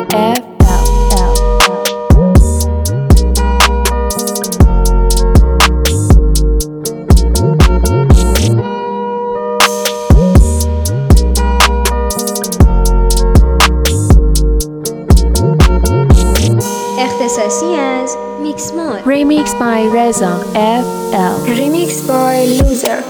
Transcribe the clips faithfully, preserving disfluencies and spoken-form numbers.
F اختصاصی از میکس مود. Remix by رضا اف ال. Remix by Loser.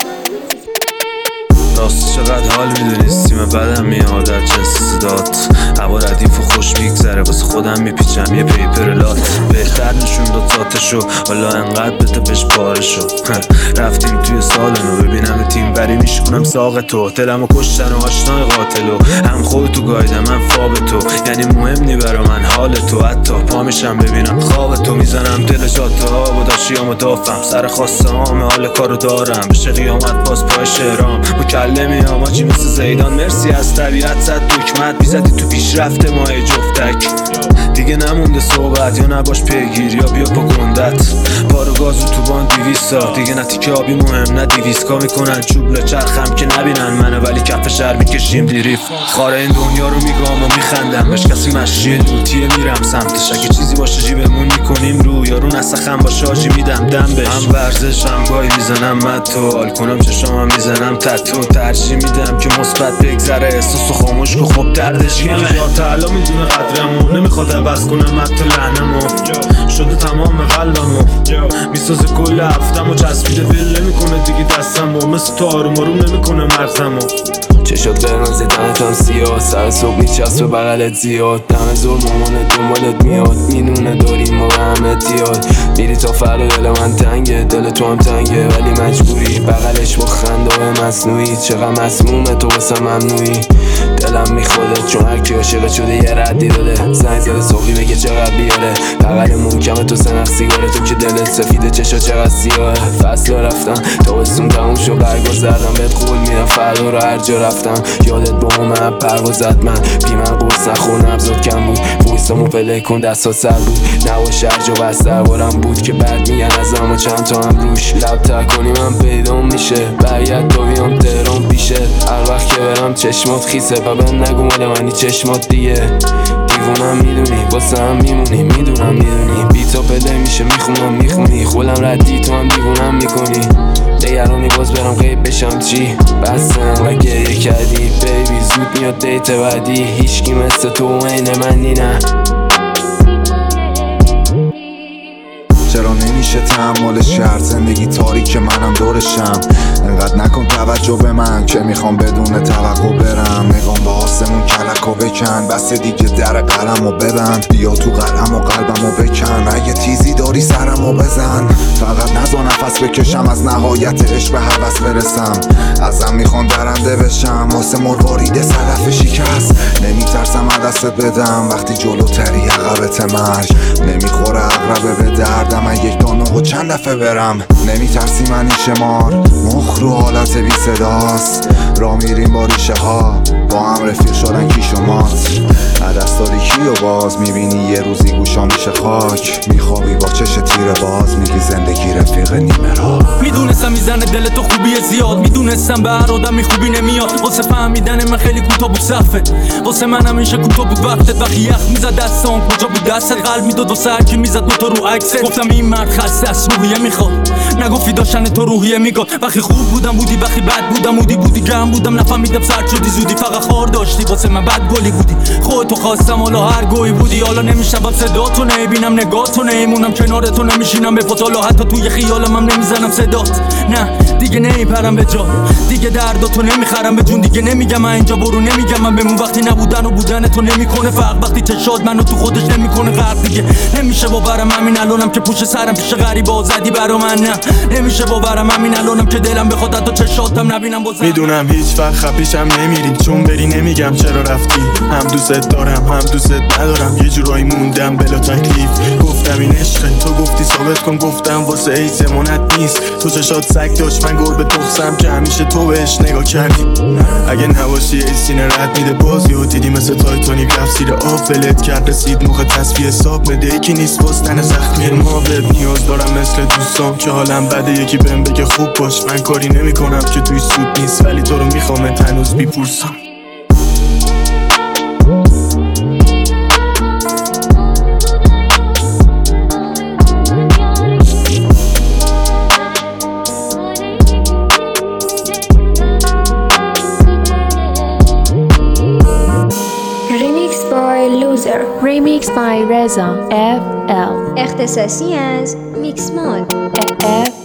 راست چقدر حال میدونی سیم بدم میاد از جنس صدات. هوا ردیف و خوش میگذره واسه خودم میپیچم یه پیپر لات. بهتر نشون داد ذاتشو حالا انقدر بده بهش پارشو. رفتیم توی سالنو ببینم تیم بری میشکنم ساق تو. دلمو کشتن و آشنای قاتلو هم خودتو گایدم من فاب تو. یعنی مهم نی برا من حال تو. حتی پا میشم ببینم خواب تو. میزنم دل جاده ها و داشیامو دافم. سر خواسته هامه حال کارو دارم. بشه قیامت باز پای شهرام مکلمی اما چی مثل زیدان. مرسی از طبیعت زد دکمت بیزدی تو پیشرفت ماه جفتک. دیگه نمونده صحبت یا نباش پیگیر یا بیا با گندت. بارو گازو تو بان دیویستا دیگه نتی که آبی مهم نه دیویسکا میکنن چوب لچرخم که نبینن منو ولی کف شهر میکشیم دیریف. خاره این دنیا رو میگام و میخندم بهش کسی مشیه دوتیه میرم سمتش. اگه چیزی باشه جیبمون میکنیم رو یارو نسخم با شاجی میدم دم بهش. هم ورزش هم گاهی میزنم متو حال کنم چشام هم میزنم تتو. ترجیح میدم که مثبت بگذره احساسو خاموش که خب دردش کمه. یا تعالی میدونه قدرمو نمیخواد عوض کنم حتی لعنمو. شده تمام قلبمو میسازه کل هفتمو. چسبیده ول نمیکنه دیگه دستمو. مثل تو آروم آروم نمیکنه مغزمو. چشات قرمز دهنت هم سیاه. سر صبح میچسبه بغلت زیاد. دم زور مامانت دنبالت میاد. میدونه داریم ما به هم اتیاد. میری تا فردا دل من تنگه. دل تو هم تنگه ولی مجبوری بغلش با خنده های مصنوعی. چقدر مسمومه تو واسه ممنوعی. دلم میخوده چون هرکی عاشقت شده یه ردی داده. زنگ زده صبحی بگه چقدر بیاره. بغل محکمه تو سنخ سیگاره. تو که دلت سفیده چشا چقدر سیاهه. فصل رفتن تابستون تموم شو برگا زدم. بهت قول میدم فردا رو هر جا رفتم. یادت با من پروازت من بی من قرص نخور نبزاد کم بود. ویسامو پله کن دستا سر بود. نوا شرج و بستر بارم بود که بعد میگن ازم و چند تا هم روش. لب تر کنی من پیدا میشه. برگرد تا بیام تهران پیشه. هر وقت که برم چشمات خیسه و بهم نگو مال منی چشمات دیگه. دیوونم میدونی واسه هم میمونی. میدونم میدونی بی تا پله میشه میخونم میخونی. خولم ردی تو هم دیوونم میکنی. نگرانی باز برم غیب بشم چی. بستم و گریه کردی بیبی زود میاد دیت بعدی. هیچکی مثل تو عین منی نه. چرا نمیشه تحمل شهر زندگی تاریک منم دورشم. انقدر نکن توجه به من که میخوام بدون توقع برم. نگام به آسمون کلکو بکن. بس دیگه در قلمو ببند. بیا تو قلم و قلبمو بکن. اگه تیزی داری سرمو بزن. فقط نزا نفس بکشم از نهایت عشق به هوس برسم. ازم میخوان درنده بشم واسه مروارید صدف شکست. نمیترسم عدست بدم وقتی جلوتری عقبت مرگ. نمیخوره عقربه به دردم یک دانه و چند دفعه برم. نمیترسی منی شمار مخ رو حالت بی صداست. را میریم با ریشه ها با هم رفیق شدن کی شماست. عدس تاریکی و باز میبینی یه روزی گوشا میشه خاک. میخوابی با چش تیره باز میگی زندگی رفیق نیمه را. میدونستم میزنه دل تو خوبی زیاد. میدونستم به هر آدمی خوبی نمیاد. واسه فهمیدن من خیلی کوتاه بود صفت. واسه من همیشه کوتاه بود وقتت. وقتی یخ میزد دستام کجا بود دستت. قلب میداد واسه هرکی میزد دو تا رو عکست. گفتم این مرد خسته از روحیه میخواد. نگفتی داشتن تو روحیه میگاد. وقتی خوب بودم بودی وقتی بد بودم بودی بودی گرم بودم نفهمیدم سرد شدی زودی. فقط خار داشتی واسه من بد گلی بودی. خودتو خواستم حالا هر گویی بودی. حالا نمیشم صدا تو نمیبینم نگاه تو نمیمونم کنار تو نمیشینم به پاتالا. حتی توی خیالم هم نمیزنم صدات. نه دیگه نمیپرم به جا. دیگه درداتو نمیخرم به جون. دیگه نمیگم من اینجا برو نمیگم من بمون. وقتی نبودن و بودن تو نمیکنه فرق. وقتی چشات منو تو خودش نمیکنه غرق. دیگه نمیشه باورم همین الانم که پوش سرم پیش غریبا زدی برا من. نه نمیشه باورم همین الانم که دلم بخواد حتی چشاتم نبینم بازم. میدونم هیچ وقت خفیشم نمیریم چون بری نمیگم چرا رفتی. هم دوست دارم هم دوست ندارم. یه جورایی موندم بلا تکلیف. گفتم این عشقه تو گفتی ثابت کن. گفتم واسه ای زمانت نیست. تو چشات سگ داشت من گربه تخسم که همیشه تو بهش نگاه کردی. اگه نباشی ای سینه رد میده بازی و دیدی مثل تایتانیک رفت زیر آب. ولت کرد رسید موقع تصفیه حساب. نده یکی نیست باستن زخمی ما. بهت نیاز دارم مثل دوستام که حالم بده یکی بهم بگه خوب باش. من کاری نمی کنم که توی سود نیست ولی تو رو میخوام هنوز بیپرسم. by Reza F L. اختصاصی از میکس مود. F